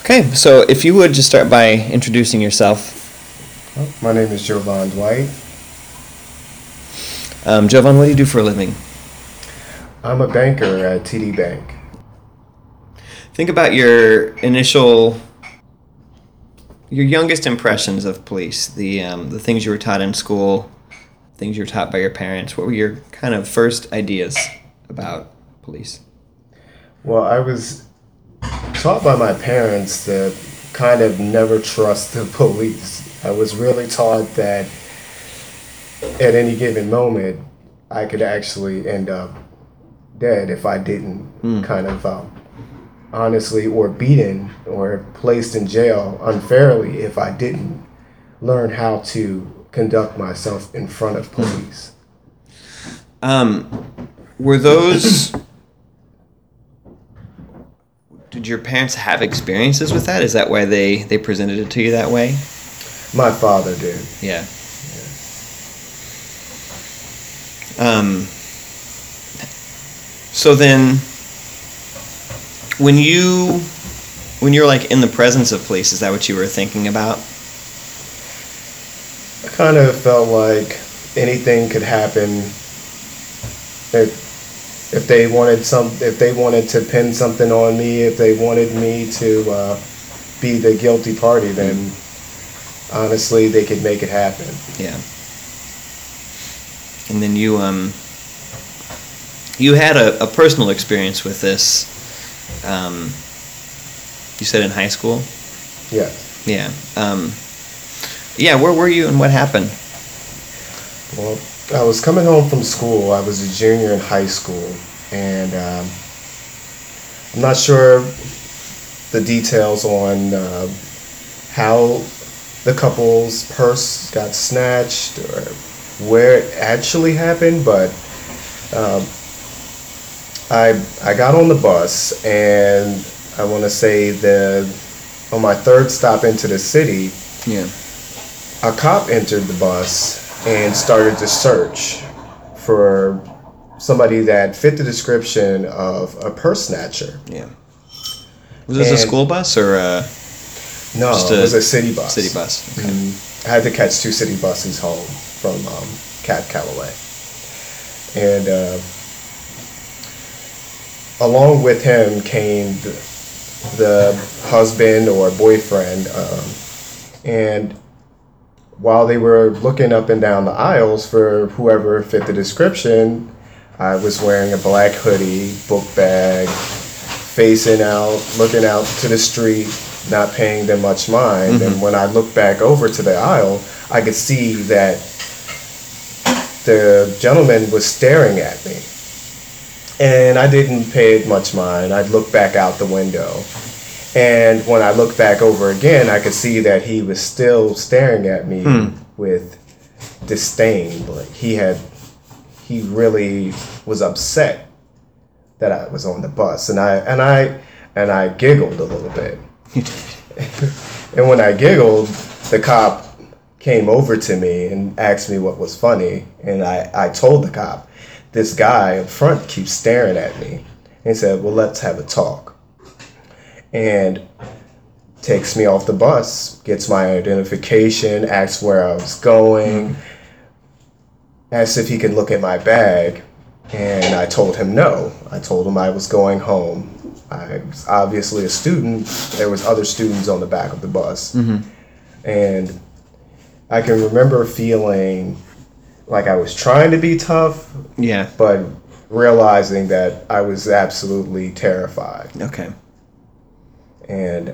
Okay, so if you would just start by introducing yourself. My name is Jovan Dwight. Jovan, what do you do for a living? I'm a banker at TD Bank. Think about your youngest impressions of police, the things you were taught in school, things you were taught by your parents. What were your kind of first ideas about police? Well, I was taught by my parents to kind of never trust the police. I was really taught that at any given moment, I could actually end up dead if I didn't honestly, or beaten or placed in jail unfairly if I didn't learn how to conduct myself in front of police. Were those... Did your parents have experiences with that? Is that why they presented it to you that way? My father did. Yeah. So then, when you're like in the presence of police, is that what you were thinking about? I kind of felt like anything could happen. If they wanted to pin something on me, if they wanted me to be the guilty party, then honestly, they could make it happen. Yeah. And then you had a personal experience with this. You said in high school? Yeah. Yeah. Yeah, where were you and what happened? Well, I was coming home from school. I was a junior in high school, and I'm not sure the details on how the couple's purse got snatched or where it actually happened, but I got on the bus, and I want to say on my third stop into the city, Yeah. a cop entered the bus and started to search for somebody that fit the description of a purse snatcher. Yeah. Was this a school bus or No, it was a city bus. City bus. Okay. I had to catch 2 city buses home from Cat Callaway. And along with him came the husband or boyfriend, and while they were looking up and down the aisles for whoever fit the description, I was wearing a black hoodie, book bag, facing out, looking out to the street, not paying them much mind. And when I looked back over to the aisle, I could see that the gentleman was staring at me. And I didn't pay it much mind. I'd look back out the window. And when I looked back over again, I could see that he was still staring at me with disdain. Like he really was upset that I was on the bus. And I giggled a little bit. And when I giggled, the cop came over to me and asked me what was funny. And I told the cop, this guy up front keeps staring at me. And he said, well, let's have a talk. And takes me off the bus, gets my identification, asks where I was going, asked if he could look at my bag. And I told him no. I told him I was going home. I was obviously a student. There was other students on the back of the bus. And I can remember feeling like I was trying to be tough, Yeah. but realizing that I was absolutely terrified. Okay. And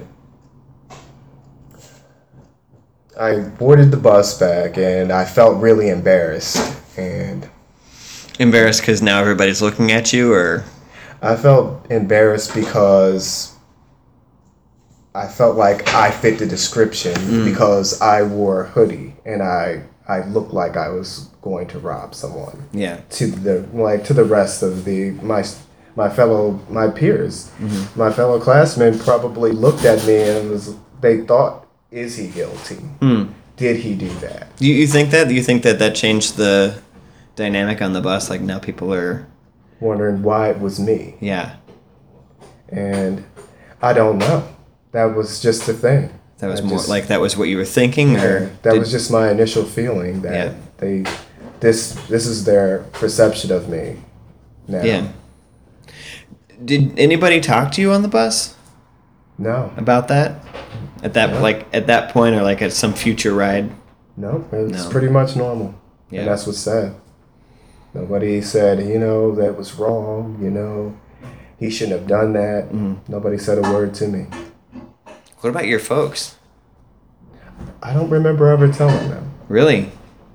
I boarded the bus back, and I felt really embarrassed. And Embarrassed because now everybody's looking at you, or? I felt embarrassed because I felt like I fit the description because I wore a hoodie and I looked like I was going to rob someone. Yeah. To the rest of my peers. My fellow classmen probably looked at me and they thought, is he guilty? Did he do that? Do you think that? Do you think that changed the dynamic on the bus? Like now people are wondering why it was me. Yeah. And I don't know. that was just the thing. That was I more just- like that was what you were thinking, Yeah, or that did- was just my initial feeling that Yeah. this is their perception of me now. Yeah. Did anybody talk to you on the bus No, about that? At that Yeah. like at that point, or like at some future ride? no, it's No. pretty much normal. Yeah. And that's what's sad. Nobody said, that was wrong, he shouldn't have done that. Mm-hmm. Nobody said a word to me. What about your folks? I don't remember ever telling them. Really?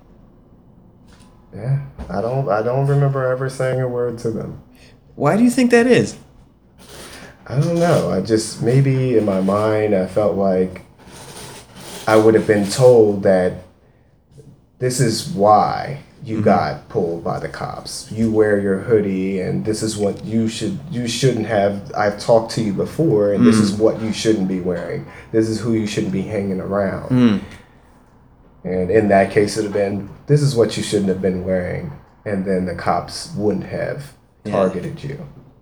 Yeah, I don't remember ever saying a word to them. Why do you think that is? I don't know. I just, maybe in my mind, I felt like I would have been told that this is why you got pulled by the cops. You wear your hoodie, and this is what you shouldn't have. I've talked to you before, and this is what you shouldn't be wearing. This is who you shouldn't be hanging around. And in that case, it would have been, this is what you shouldn't have been wearing. And then the cops wouldn't have targeted you.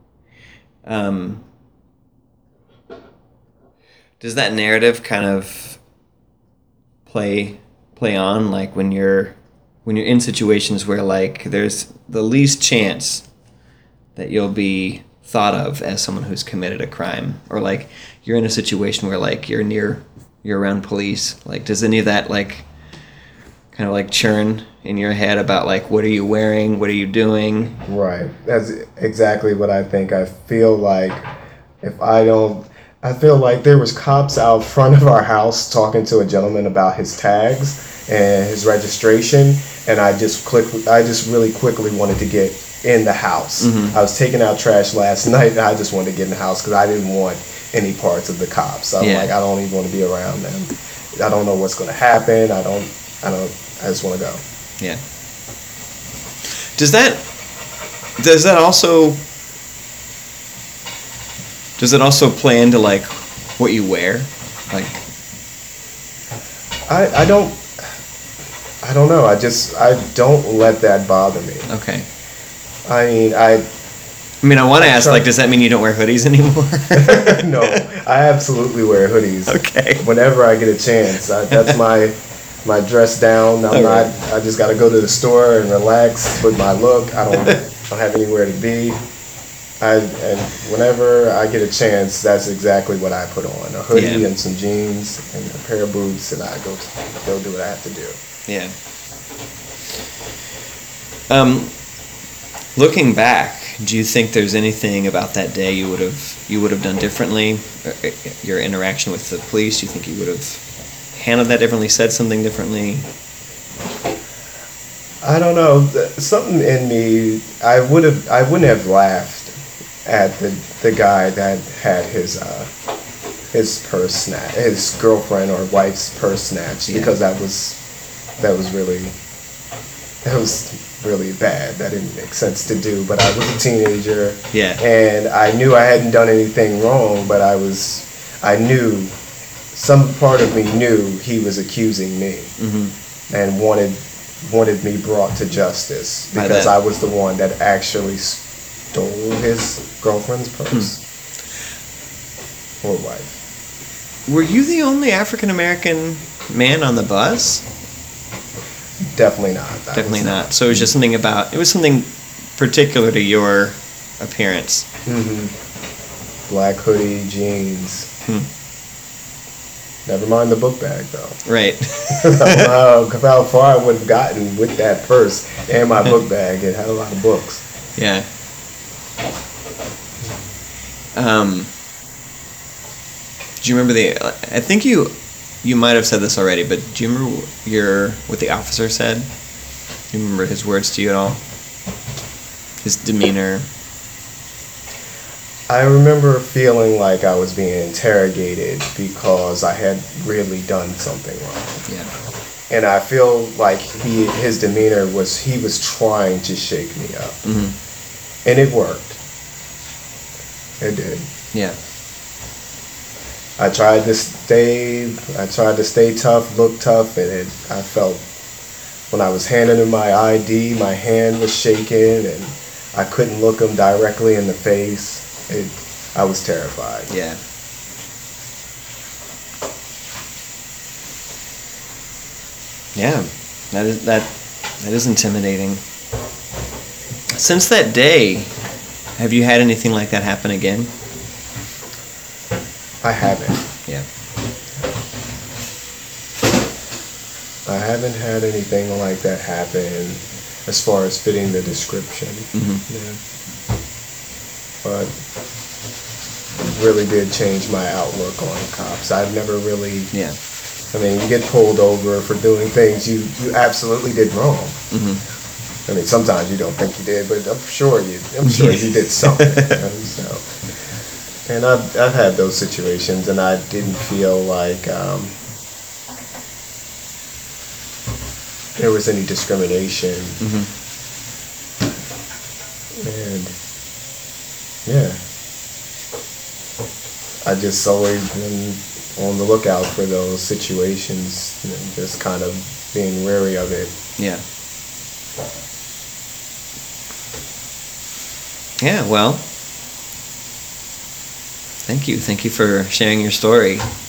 Does that narrative kind of play on, like when you're in situations where like there's the least chance that you'll be thought of as someone who's committed a crime, or like you're in a situation where like you're around police, like does any of that like kind of like churn in your head about like what are you wearing, what are you doing? Right. That's exactly what I think. I feel like I feel like there was cops out front of our house talking to a gentleman about his tags and his registration, and I just really quickly wanted to get in the house. I was taking out trash last night, and I just wanted to get in the house because I didn't want any parts of the cops. I'm like, I don't even want to be around them. I don't know what's going to happen. I just want to go. Yeah. Does that also play into like what you wear? Like I don't know. I don't let that bother me. okay. I I want to ask, try- like, does that mean you don't wear hoodies anymore? No, I absolutely wear hoodies. Okay. Whenever I get a chance, that's my dress down. All right. I just got to go to the store and relax with my look. I don't have anywhere to be. And whenever I get a chance, that's exactly what I put on: a hoodie Yeah. and some jeans and a pair of boots, and I go do what I have to do. Yeah. Looking back, do you think there's anything about that day you would have done differently? Your interaction with the police, do you think you would have handled that differently, said something differently? I don't know. Something in me, I wouldn't have laughed at the guy that had his purse snatched, his girlfriend or wife's purse snatched, Yeah. because that was really bad. That didn't make sense to do. But I was a teenager, Yeah. and I knew I hadn't done anything wrong, but I knew some part of me knew he was accusing me, and wanted me brought to justice By because that. I was the one that actually stole his girlfriend's purse or wife. Were you the only African American man on the bus? Definitely not. I Definitely was not. So it was something particular to your appearance. Black hoodie, jeans. Never mind the book bag, though. Right. I don't know how far I would have gotten with that purse and my book bag. It had a lot of books. Yeah. Do you remember I think you might have said this already, but do you remember what the officer said? Do you remember his words to you at all? His demeanor? I remember feeling like I was being interrogated because I had really done something wrong. Yeah. And I feel like his demeanor was, he was trying to shake me up. And it worked. It did. Yeah. I tried to stay tough, look tough, and I felt when I was handing him my ID, my hand was shaking, and I couldn't look him directly in the face. I was terrified. Yeah. Yeah, that is intimidating. Since that day, have you had anything like that happen again? I haven't. Yeah. I haven't had anything like that happen as far as fitting the description. Yeah. But it really did change my outlook on cops. I've never really. Yeah. I mean, you get pulled over for doing things you absolutely did wrong. I mean, sometimes you don't think you did, but I'm sure you did something. So, and I've had those situations, and I didn't feel like there was any discrimination. And yeah, I just always been on the lookout for those situations, and just kind of being wary of it. Yeah. Yeah, well, thank you. Thank you for sharing your story.